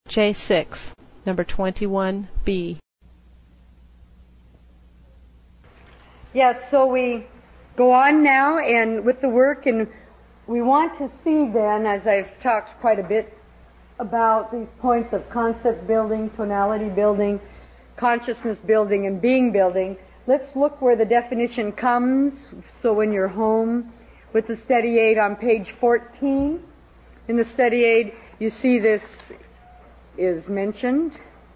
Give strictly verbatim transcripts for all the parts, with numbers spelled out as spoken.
J six, number twenty-one B. Yes, so we go on now and with the work, and we want to see then, as I've talked quite a bit about these points of concept building, tonality building, consciousness building, and being building, let's look where the definition comes. So when you're home with the study aid on page fourteen, in the study aid, you see this is mentioned.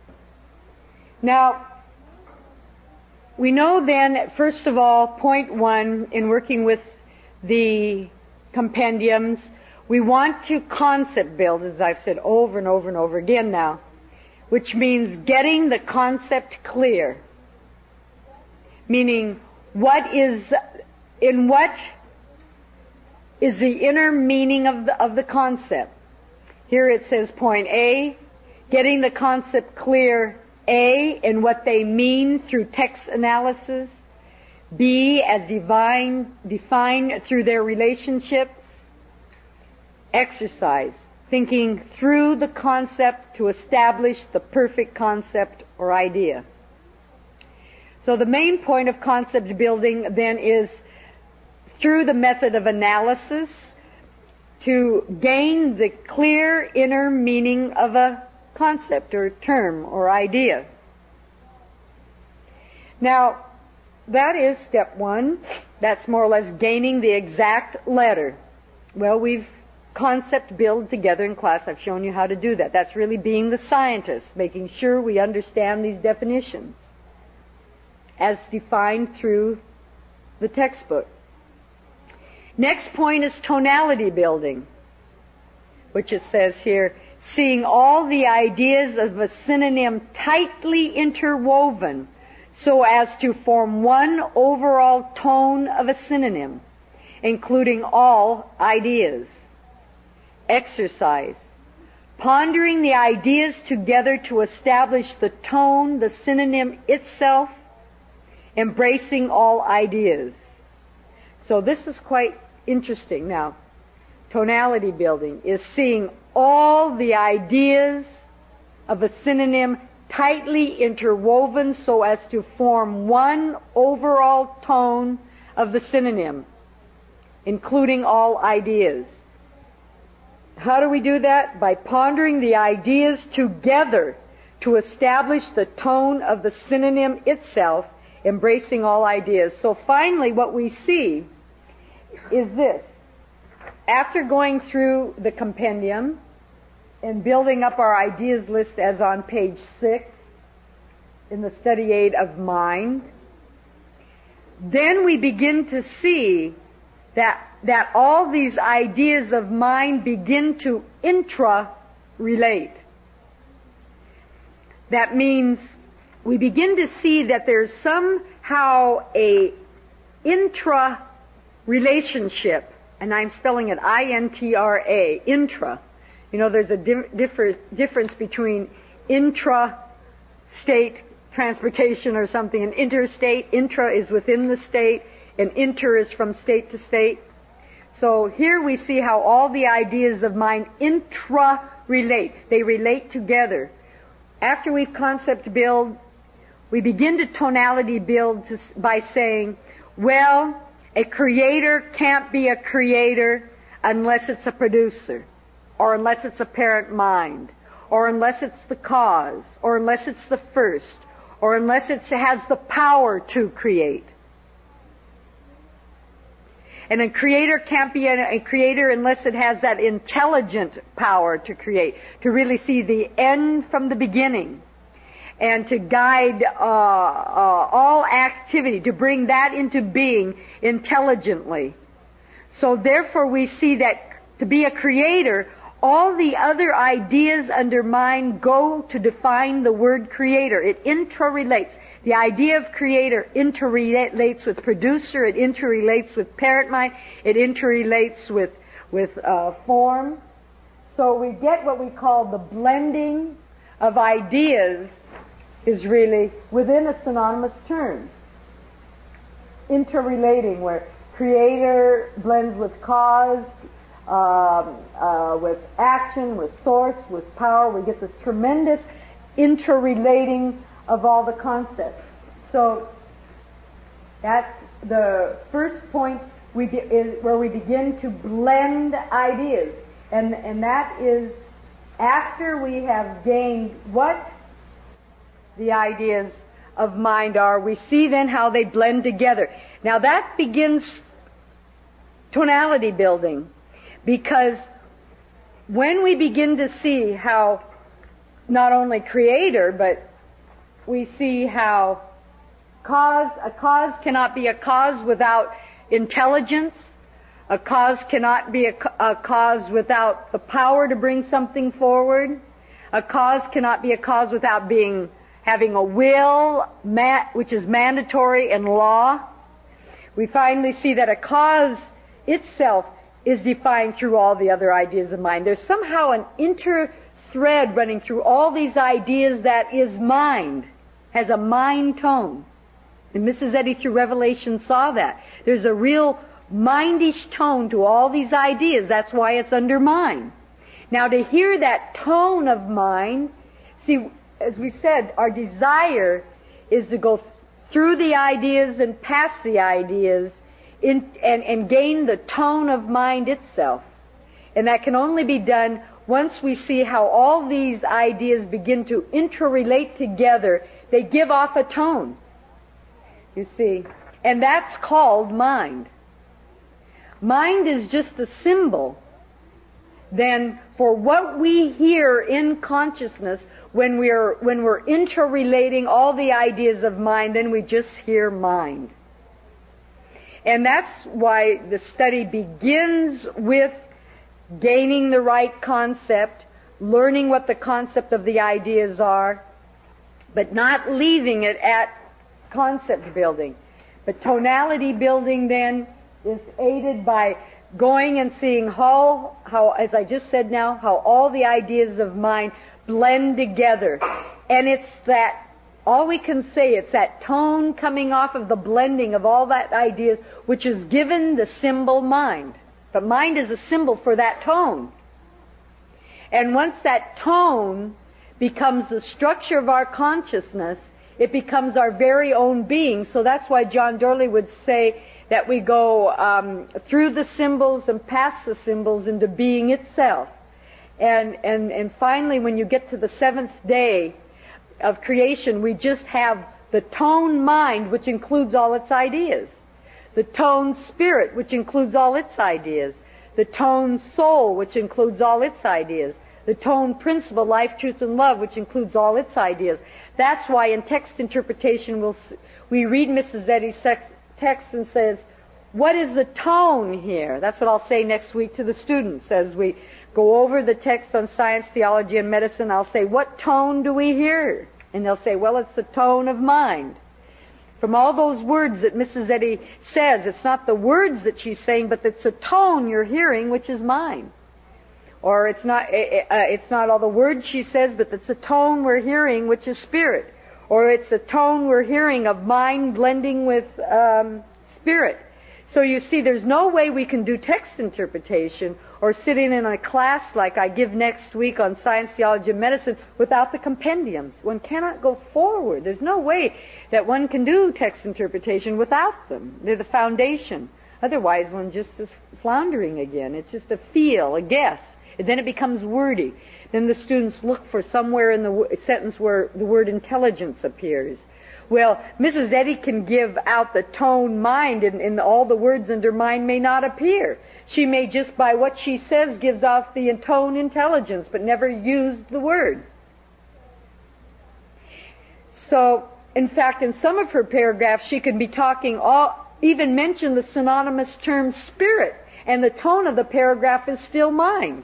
Now, we know then, first of all, point one, in working with the compendiums, we want to concept build, as I've said over and over and over again now, which means getting the concept clear. Meaning, what is, in what is the inner meaning of the, of the concept? Here it says point A, getting the concept clear, A, in what they mean through text analysis, B, as divine, defined through their relationships, exercise, thinking through the concept to establish the perfect concept or idea. So the main point of concept building then is through the method of analysis to gain the clear inner meaning of a concept or term or idea. Now, that is step one. That's more or less gaining the exact letter. Well, we've concept build together in class. I've shown you how to do that. That's really being the scientist, making sure we understand these definitions as defined through the textbook. Next point is tonality building, which it says here, seeing all the ideas of a synonym tightly interwoven so as to form one overall tone of a synonym, including all ideas. Exercise, pondering the ideas together to establish the tone, the synonym itself, embracing all ideas. So this is quite interesting. Now, tonality building is seeing all the ideas of a synonym tightly interwoven so as to form one overall tone of the synonym, including all ideas. How do we do that? By pondering the ideas together to establish the tone of the synonym itself, embracing all ideas. So finally what we see is this. After going through the compendium and building up our ideas list as on page six in the study aid of mind, then we begin to see that that all these ideas of mind begin to intra-relate. That means we begin to see that there's somehow a intra-relationship, and I'm spelling it I N T R A, intra. You know, there's a di- differ- difference between intra-state transportation or something, and interstate. Intra is within the state, and inter is from state to state. So here we see how all the ideas of mind intra-relate. They relate together. After we've concept build, we begin to tonality build to, by saying, well, a creator can't be a creator unless it's a producer, or unless it's a parent mind, or unless it's the cause, or unless it's the first, or unless it has the power to create. And a creator can't be a, a creator unless it has that intelligent power to create, to really see the end from the beginning, and to guide uh, uh, all activity, to bring that into being intelligently. So therefore we see that to be a creator, all the other ideas under mind go to define the word creator. It intra-relates. The idea of creator interrelates with producer. It interrelates with parent mind. It interrelates with, with uh, form. So we get what we call the blending of ideas is really within a synonymous term. Interrelating, where creator blends with cause, um, uh, with action, with source, with power. We get this tremendous interrelating of all the concepts. So that's the first point we be, is where we begin to blend ideas. And, and that is after we have gained what the ideas of mind are, we see then how they blend together. Now that begins tonality building, because when we begin to see how not only creator, but we see how cause, a cause cannot be a cause without intelligence, a cause cannot be a, a cause without the power to bring something forward, a cause cannot be a cause without being having a will, which is mandatory in law. We finally see that a cause itself is defined through all the other ideas of mind. There's somehow an inter-thread running through all these ideas that is mind, has a mind tone. And Missus Eddy through Revelation saw that. There's a real mindish tone to all these ideas. That's why it's under mind. Now to hear that tone of mind, see, as we said, our desire is to go th- through the ideas and past the ideas in, and, and gain the tone of mind itself. And that can only be done once we see how all these ideas begin to interrelate together. They give off a tone, you see. And that's called mind. Mind is just a symbol then for what we hear in consciousness when we're when we're interrelating all the ideas of mind. Then we just hear mind. And that's why the study begins with gaining the right concept, learning what the concept of the ideas are, but not leaving it at concept building. But tonality building then is aided by going and seeing how, how, as I just said now, how all the ideas of mind blend together. And it's that, all we can say, it's that tone coming off of the blending of all that ideas, which is given the symbol mind. But mind is a symbol for that tone. And once that tone becomes the structure of our consciousness, it becomes our very own being. So that's why John Dorley would say that we go um, through the symbols and past the symbols into being itself. And, and, and finally, when you get to the seventh day of creation, we just have the tone mind, which includes all its ideas. The tone spirit, which includes all its ideas. The tone soul, which includes all its ideas. The tone principle, life, truth, and love, which includes all its ideas. That's why in text interpretation we'll, we read Missus Eddy's text and says, what is the tone here? That's what I'll say next week to the students as we go over the text on science, theology, and medicine. I'll say, what tone do we hear? And they'll say, well, it's the tone of mind. From all those words that Missus Eddy says, it's not the words that she's saying, but it's a tone you're hearing, which is mind. Or it's not, uh, it's not all the words she says, but it's a tone we're hearing, which is spirit. Or it's a tone we're hearing of mind blending with um, spirit. So you see, there's no way we can do text interpretation or sitting in a class like I give next week on science, theology, and medicine without the compendiums. One cannot go forward. There's no way that one can do text interpretation without them. They're the foundation. Otherwise, one just is floundering again. It's just a feel, a guess. And then it becomes wordy. Then the students look for somewhere in the w- sentence where the word intelligence appears. Well, Missus Eddy can give out the tone mind, and, and all the words under mind may not appear. She may just, by what she says, gives off the tone intelligence, but never used the word. So, in fact, in some of her paragraphs, she can be talking, all, even mention the synonymous term spirit, and the tone of the paragraph is still mind.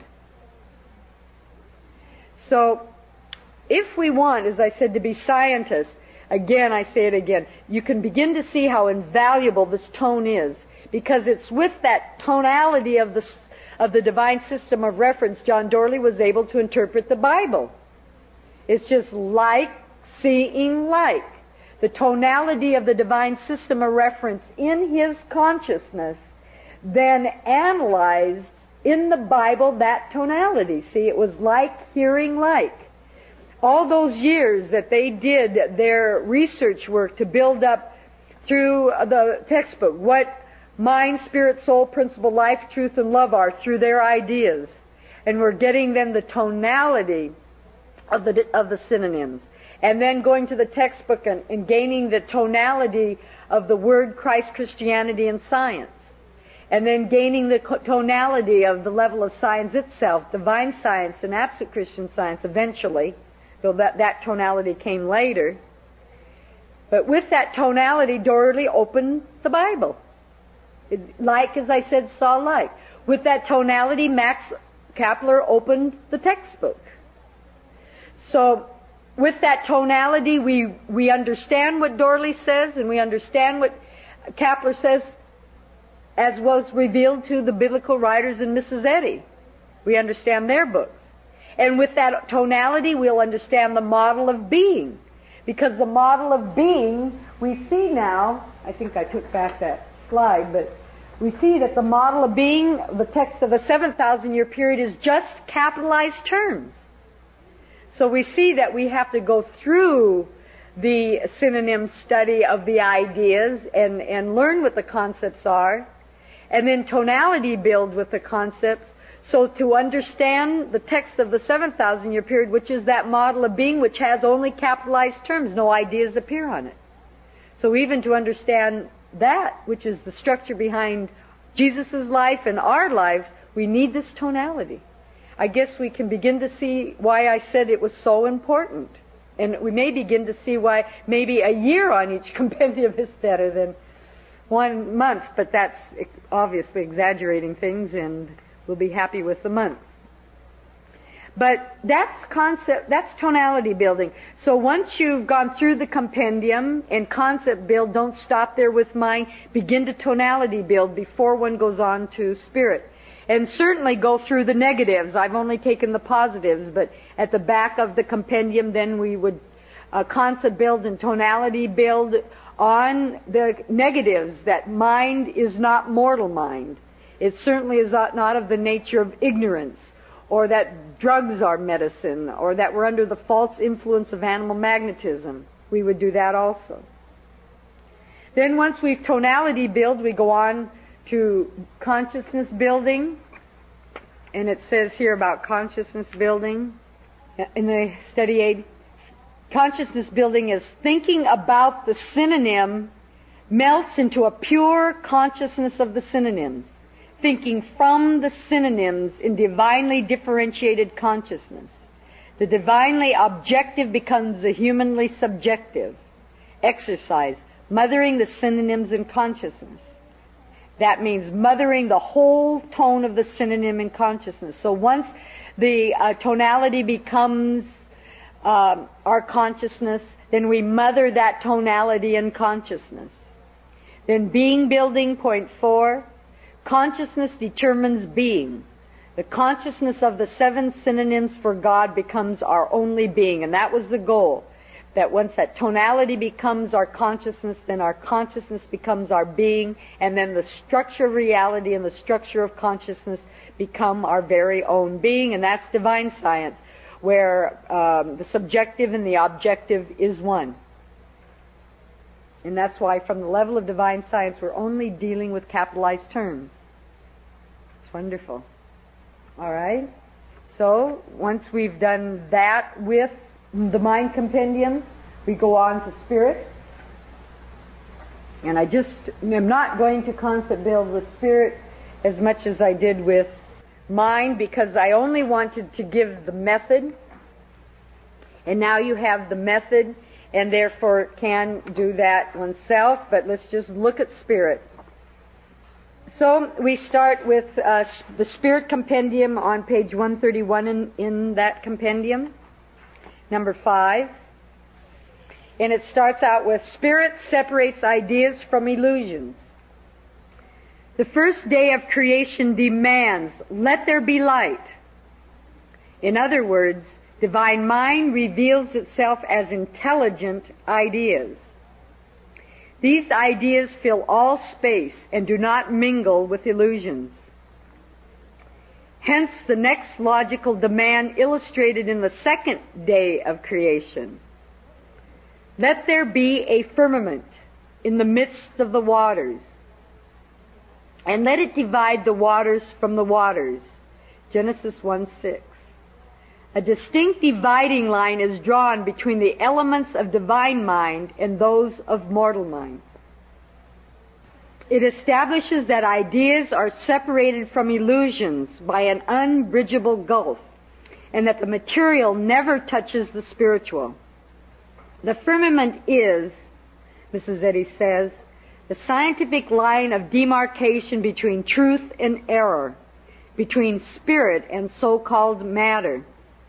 So, if we want, as I said, to be scientists, again, I say it again, you can begin to see how invaluable this tone is, because it's with that tonality of the, of the divine system of reference John Dorley was able to interpret the Bible. It's just like seeing like. The tonality of the divine system of reference in his consciousness then analyzed in the Bible that tonality. See, it was like hearing like. All those years that they did their research work to build up through the textbook what mind, spirit, soul, principle, life, truth, and love are through their ideas. And we're getting then the tonality of the of the synonyms. And then going to the textbook and, and gaining the tonality of the word Christ, Christianity, and science. And then gaining the tonality of the level of science itself, divine science and absolute Christian science eventually, though that, that tonality came later. But with that tonality, Doherty opened the Bible. It, like, as I said, saw like. With that tonality, Max Kapler opened the textbook. So, with that tonality, we, we understand what Doherty says, and we understand what Kapler says, as was revealed to the biblical writers in Missus Eddy. We understand their books. And with that tonality, we'll understand the model of being. Because the model of being, we see now, I think I took back that slide, but we see that the model of being, the text of a seven thousand year period, is just capitalized terms. So we see that we have to go through the synonym study of the ideas and, and learn what the concepts are, and then tonality build with the concepts. So to understand the text of the seven thousand year period, which is that model of being which has only capitalized terms, no ideas appear on it. So even to understand that, which is the structure behind Jesus' life and our lives, we need this tonality. I guess we can begin to see why I said it was so important. And we may begin to see why maybe a year on each compendium is better than one month, but that's obviously exaggerating things, and we'll be happy with the month. But that's concept, that's tonality building. So once you've gone through the compendium and concept build, don't stop there with mind. Begin to tonality build before one goes on to spirit. And certainly go through the negatives. I've only taken the positives, but at the back of the compendium then we would uh, concept build and tonality build on the negatives, that mind is not mortal mind. It certainly is not of the nature of ignorance, or that drugs are medicine, or that we're under the false influence of animal magnetism. We would do that also. Then once we've tonality build, we go on to consciousness building. And it says here about consciousness building in the study aid. Consciousness building is thinking about the synonym melts into a pure consciousness of the synonyms. Thinking from the synonyms in divinely differentiated consciousness. The divinely objective becomes the humanly subjective. Exercise, mothering the synonyms in consciousness. That means mothering the whole tone of the synonym in consciousness. So once the uh, tonality becomes uh, our consciousness, then we mother that tonality in consciousness. Then being building, point four. Consciousness determines being. The consciousness of the seven synonyms for God becomes our only being. And that was the goal. That once that tonality becomes our consciousness, then our consciousness becomes our being. And then the structure of reality and the structure of consciousness become our very own being. And that's divine science, where um, the subjective and the objective is one. And that's why from the level of divine science, we're only dealing with capitalized terms. It's wonderful. All right? So, once we've done that with the mind compendium, we go on to spirit. And I just am not going to concept build with spirit as much as I did with mind, because I only wanted to give the method. And now you have the method, and therefore can do that oneself, but let's just look at spirit. So we start with uh, the Spirit Compendium on page one thirty-one in, in that compendium, number five. And it starts out with, Spirit separates ideas from illusions. The first day of creation demands, let there be light. In other words, divine mind reveals itself as intelligent ideas. These ideas fill all space and do not mingle with illusions. Hence the next logical demand illustrated in the second day of creation. Let there be a firmament in the midst of the waters, and let it divide the waters from the waters. Genesis one six. A distinct dividing line is drawn between the elements of divine mind and those of mortal mind. It establishes that ideas are separated from illusions by an unbridgeable gulf, and that the material never touches the spiritual. The firmament is, Missus Eddy says, the scientific line of demarcation between truth and error, between spirit and so-called matter.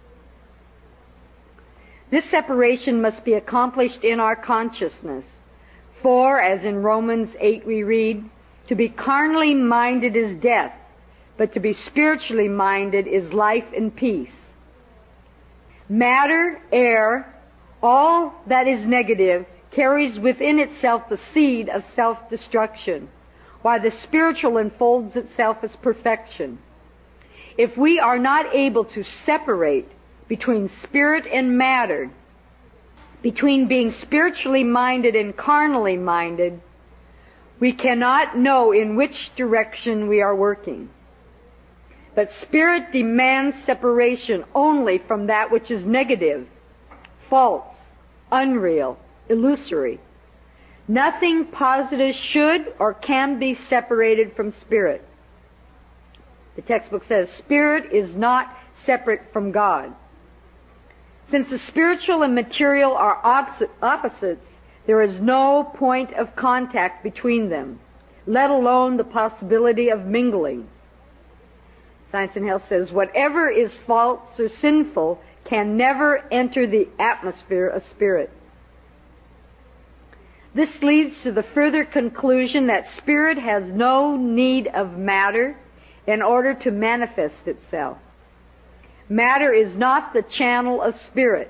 This separation must be accomplished in our consciousness. For, as in Romans eight we read, to be carnally minded is death, but to be spiritually minded is life and peace. Matter, air, all that is negative carries within itself the seed of self-destruction, while the spiritual unfolds itself as perfection. If we are not able to separate between spirit and matter, between being spiritually minded and carnally minded, we cannot know in which direction we are working. But spirit demands separation only from that which is negative, false, unreal, illusory. Nothing positive should or can be separated from spirit. The textbook says spirit is not separate from God. Since the spiritual and material are opposite, opposites, there is no point of contact between them, let alone the possibility of mingling. Science and Health says whatever is false or sinful can never enter the atmosphere of spirit. This leads to the further conclusion that spirit has no need of matter in order to manifest itself. Matter is not the channel of spirit.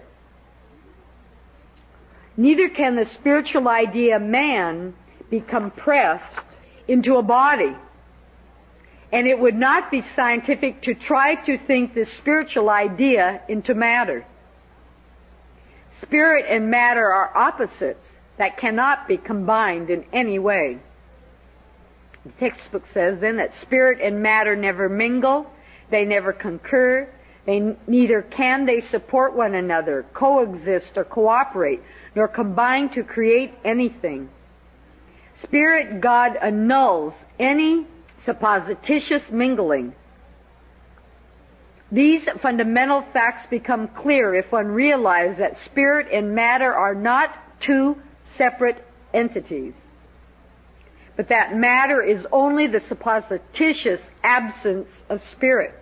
Neither can the spiritual idea man be compressed into a body. And it would not be scientific to try to think this spiritual idea into matter. Spirit and matter are opposites that cannot be combined in any way. The textbook says then that spirit and matter never mingle, they never concur, they neither can they support one another, coexist or cooperate, nor combine to create anything. Spirit God annuls any supposititious mingling. These fundamental facts become clear if one realizes that spirit and matter are not two separate entities, but that matter is only the supposititious absence of spirit.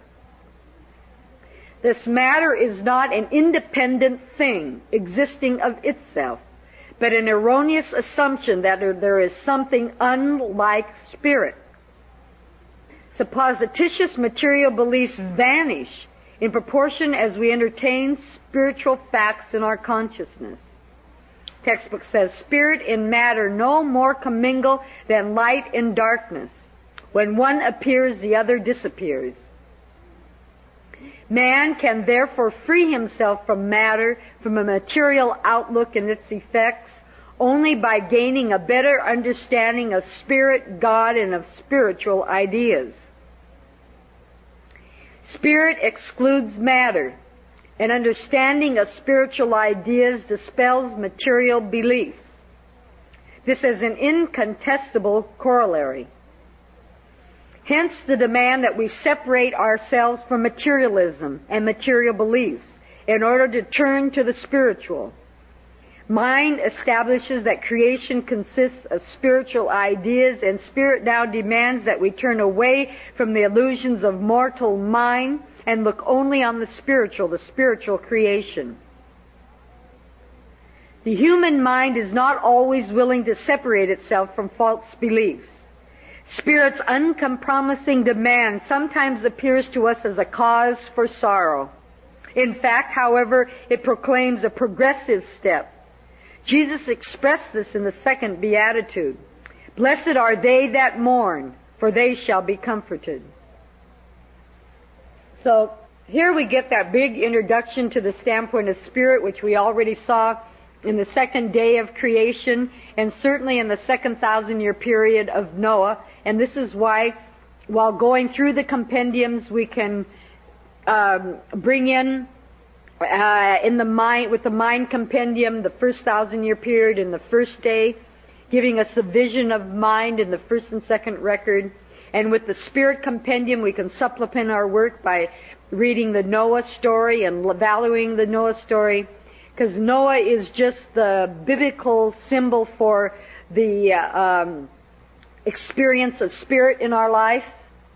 This matter is not an independent thing existing of itself, but an erroneous assumption that there is something unlike spirit. Supposititious material beliefs vanish in proportion as we entertain spiritual facts in our consciousness. Textbook says, spirit and matter no more commingle than light and darkness. When one appears, the other disappears. Man can therefore free himself from matter, from a material outlook and its effects, only by gaining a better understanding of spirit, God, and of spiritual ideas. Spirit excludes matter. An understanding of spiritual ideas dispels material beliefs. This is an incontestable corollary. Hence the demand that we separate ourselves from materialism and material beliefs in order to turn to the spiritual. Mind establishes that creation consists of spiritual ideas, and spirit now demands that we turn away from the illusions of mortal mind and look only on the spiritual, the spiritual creation. The human mind is not always willing to separate itself from false beliefs. Spirit's uncompromising demand sometimes appears to us as a cause for sorrow. In fact, however, it proclaims a progressive step. Jesus expressed this in the second beatitude. Blessed are they that mourn, for they shall be comforted. So here we get that big introduction to the standpoint of spirit, which we already saw in the second day of creation, and certainly in the second thousand year period of Noah. And this is why, while going through the compendiums, we can um, bring in uh, in the mind, with the mind compendium, the first thousand year period in the first day, giving us the vision of mind in the first and second record. And with the spirit compendium, we can supplement our work by reading the Noah story and valuing the Noah story, because Noah is just the biblical symbol for the uh, um, experience of spirit in our life.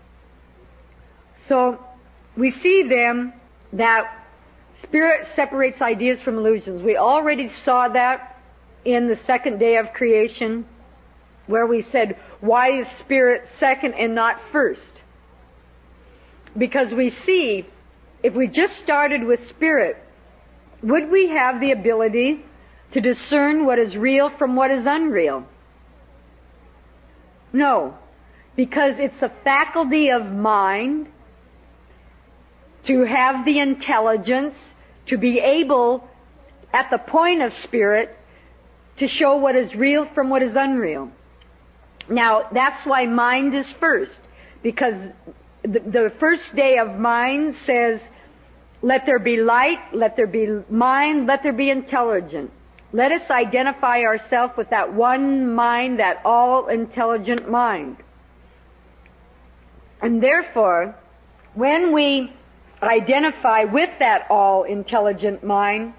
So we see then that spirit separates ideas from illusions. We already saw that in the second day of creation, where we said, why is spirit second and not first? Because we see, if we just started with spirit, would we have the ability to discern what is real from what is unreal? No, because it's a faculty of mind to have the intelligence to be able, at the point of spirit, to show what is real from what is unreal. Now, that's why mind is first, because the, the first day of mind says, let there be light, let there be mind, let there be intelligence. Let us identify ourselves with that one mind, that all-intelligent mind. And therefore, when we identify with that all-intelligent mind,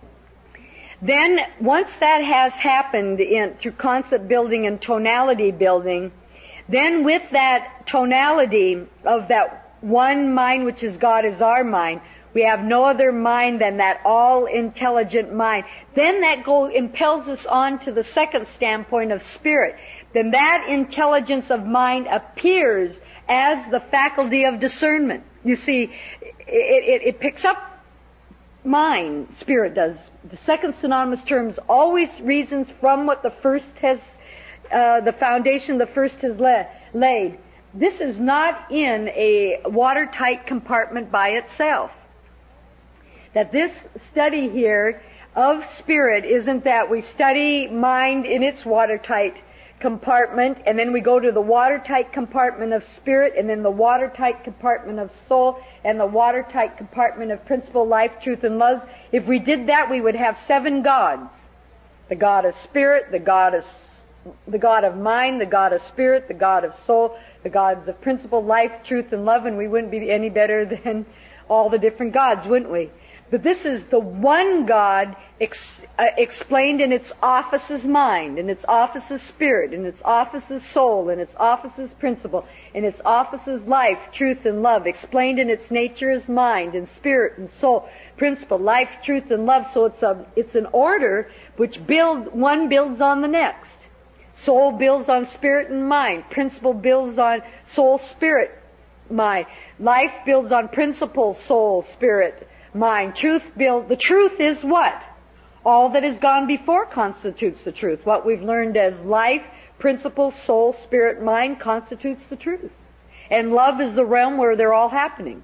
then once that has happened in, through concept building and tonality building, then with that tonality of that one mind, which is God is our mind, we have no other mind than that all-intelligent mind. Then that goal impels us on to the second standpoint of spirit. Then that intelligence of mind appears as the faculty of discernment. You see, it, it, it picks up mind, spirit does. The second synonymous terms always reasons from what the first has, uh, the foundation the first has la- laid. This is not in a watertight compartment by itself. That this study here of spirit isn't that we study mind in its watertight compartment, and then we go to the watertight compartment of spirit, and then the watertight compartment of soul, and the watertight compartment of principle, life, truth, and love. If we did that, we would have seven gods. The God of spirit, the God of, the God of mind, the God of spirit, the God of soul, the gods of principle, life, truth, and love, and we wouldn't be any better than all the different gods, wouldn't we? But this is the one God ex, uh, explained in its office as mind, in its office as spirit, in its office as soul, in its office as principle, in its office as life, truth, and love, explained in its nature as mind, and spirit, and soul, principle, life, truth, and love. So it's a it's an order which build one builds on the next. Soul builds on spirit and mind. Principle builds on soul, spirit, mind. Life builds on principle, soul, spirit, mind. Truth build. The truth is what? All that has gone before constitutes the truth. What we've learned as life, principle, soul, spirit, mind constitutes the truth. And love is the realm where they're all happening.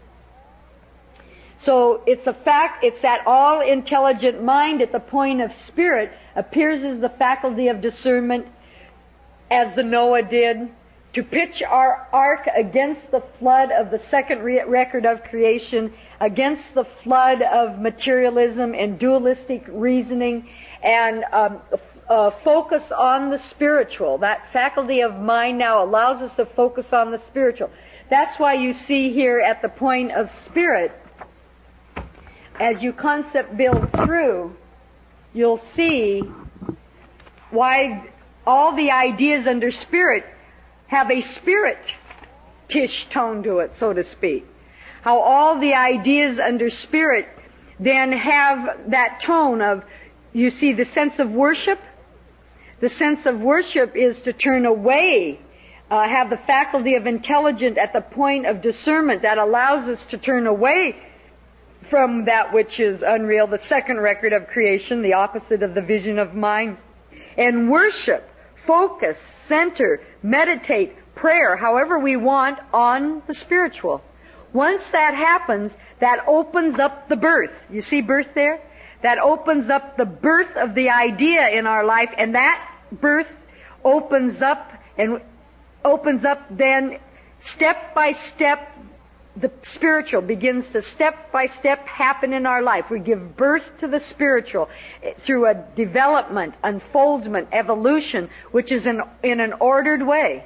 So it's a fact, it's that all-intelligent mind at the point of spirit appears as the faculty of discernment, as the Noah did, to pitch our ark against the flood of the second re- record of creation, against the flood of materialism and dualistic reasoning, and um, uh, focus on the spiritual. That faculty of mind now allows us to focus on the spiritual. That's why you see here at the point of spirit, as you concept build through, you'll see why all the ideas under spirit have a spirit-ish tone to it, so to speak. How all the ideas under spirit then have that tone of, you see, the sense of worship. The sense of worship is to turn away, uh, have the faculty of intelligence at the point of discernment that allows us to turn away from that which is unreal, the second record of creation, the opposite of the vision of mind, and worship, focus, center, meditate, prayer, however we want, on the spiritual. Once that happens, that opens up the birth. You see birth there? That opens up the birth of the idea in our life, and that birth opens up and opens up then step by step. The spiritual begins to step by step happen in our life. We give birth to the spiritual through a development, unfoldment, evolution, which is in, in an ordered way.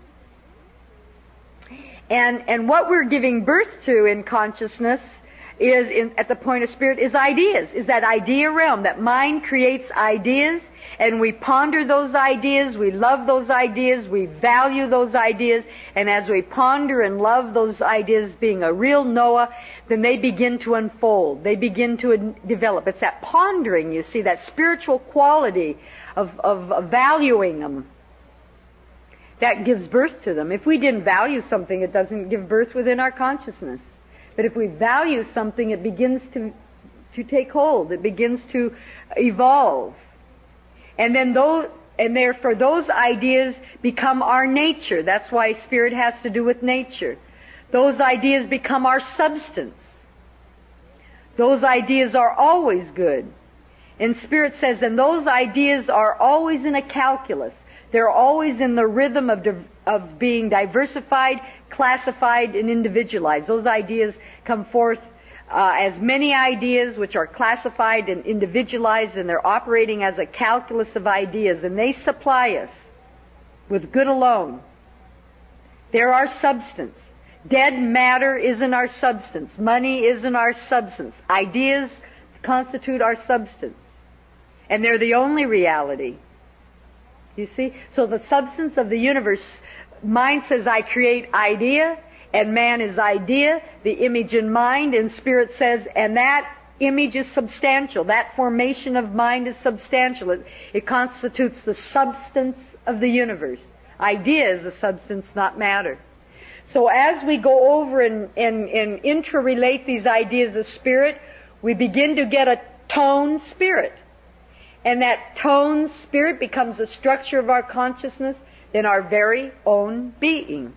And and what we're giving birth to in consciousness is, in, at the point of spirit, is ideas, is that idea realm. That mind creates ideas, and we ponder those ideas, we love those ideas, we value those ideas, and as we ponder and love those ideas being a real Noah, then they begin to unfold, they begin to develop. It's that pondering, you see, that spiritual quality of, of, of valuing them, that gives birth to them. If we didn't value something, it doesn't give birth within our consciousness. But if we value something, it begins to to take hold. It begins to evolve. And then those, and therefore those ideas become our nature. That's why spirit has to do with nature. Those ideas become our substance. Those ideas are always good. And spirit says, and those ideas are always in a calculus. They're always in the rhythm of div- of being diversified, classified, and individualized. Those ideas come forth uh, as many ideas which are classified and individualized, and they're operating as a calculus of ideas, and they supply us with good alone. They're our substance. Dead matter isn't our substance. Money isn't our substance. Ideas constitute our substance. And they're the only reality. You see? So the substance of the universe, mind says, I create idea, and man is idea, the image in mind, and spirit says, and that image is substantial. That formation of mind is substantial. It, it constitutes the substance of the universe. Idea is the substance, not matter. So as we go over and, and, and interrelate these ideas of spirit, we begin to get a tone spirit. And that tone spirit becomes the structure of our consciousness in our very own being.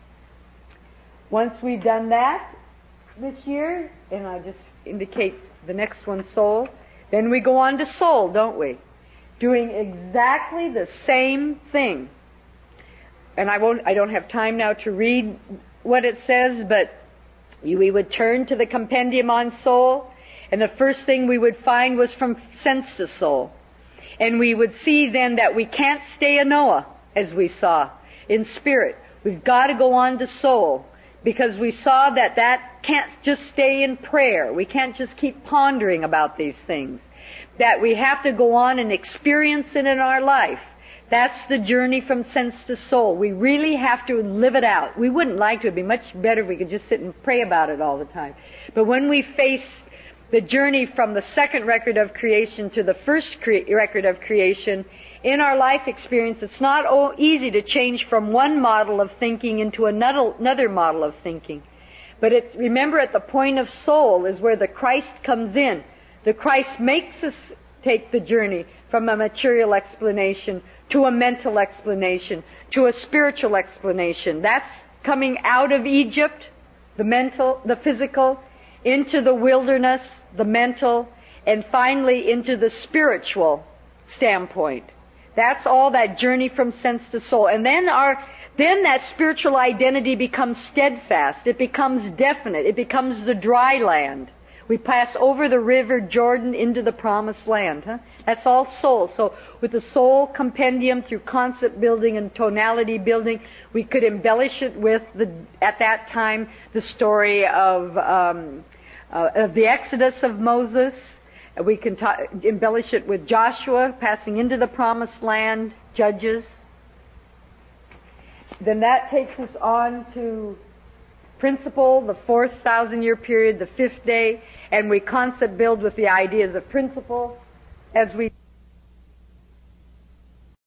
Once we've done that this year, and I just indicate the next one, soul, then we go on to soul, don't we? Doing exactly the same thing. And I won't, I don't have time now to read what it says, but we would turn to the compendium on soul, and the first thing we would find was from sense to soul. And we would see then that we can't stay a Noah, as we saw, in spirit. We've got to go on to soul, because we saw that that can't just stay in prayer. We can't just keep pondering about these things. That we have to go on and experience it in our life. That's the journey from sense to soul. We really have to live it out. We wouldn't like to. It'd be much better if we could just sit and pray about it all the time. But when we face the journey from the second record of creation to the first cre- record of creation, in our life experience, it's not oh, easy to change from one model of thinking into another, another model of thinking. But it's, remember, at the point of soul is where the Christ comes in. The Christ makes us take the journey from a material explanation to a mental explanation, to a spiritual explanation. That's coming out of Egypt, the mental, the physical, into the wilderness, the mental, and finally into the spiritual standpoint. That's all that journey from sense to soul. And then our then that spiritual identity becomes steadfast. It becomes definite. It becomes the dry land. We pass over the river Jordan into the promised land. Huh? That's all soul. So with the soul compendium through concept building and tonality building, we could embellish it with, the at that time, the story of, um, uh, of the Exodus of Moses. We can ta- embellish it with Joshua passing into the promised land, Judges. Then that takes us on to principle, the fourth thousand year period, the fifth day, and we concept build with the ideas of principle as we